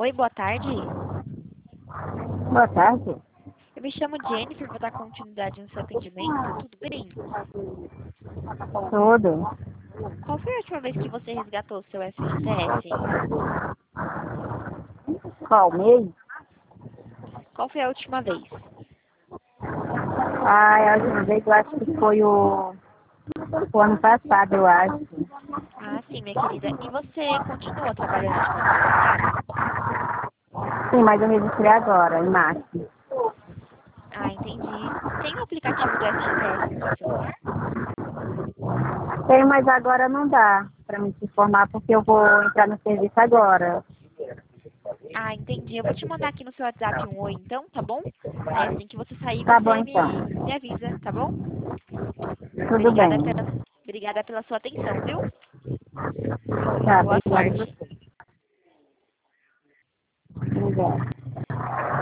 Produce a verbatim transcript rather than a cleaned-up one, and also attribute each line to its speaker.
Speaker 1: Oi, boa tarde.
Speaker 2: Boa tarde.
Speaker 1: Eu me chamo Jennifer, vou dar continuidade no seu atendimento. Tudo bem?
Speaker 2: Tudo.
Speaker 1: Qual foi a última vez que você resgatou o seu F G T S?
Speaker 2: Qual mês?
Speaker 1: Qual foi a última vez?
Speaker 2: Ah, a última vez eu acho que foi o, o ano passado, eu acho.
Speaker 1: Ah, sim, minha querida. E você continua trabalhando de concessionária?
Speaker 2: Sim, mas eu registrei agora, em março.
Speaker 1: Ah, entendi. Tem o aplicativo do F G T S no seu celular?
Speaker 2: Tem, mas agora não dá para me te informar porque eu vou entrar no serviço agora.
Speaker 1: Ah, entendi. Eu vou te mandar aqui no seu WhatsApp um oi, então, tá bom? Aí assim que você sair,
Speaker 2: Tá bom
Speaker 1: você
Speaker 2: então.
Speaker 1: me, me avisa, tá bom?
Speaker 2: Tudo
Speaker 1: Obrigada
Speaker 2: bem.
Speaker 1: pela, obrigada pela sua atenção, viu?
Speaker 2: Tá,
Speaker 1: Boa
Speaker 2: obrigada a
Speaker 1: sorte.
Speaker 2: você. Obrigada.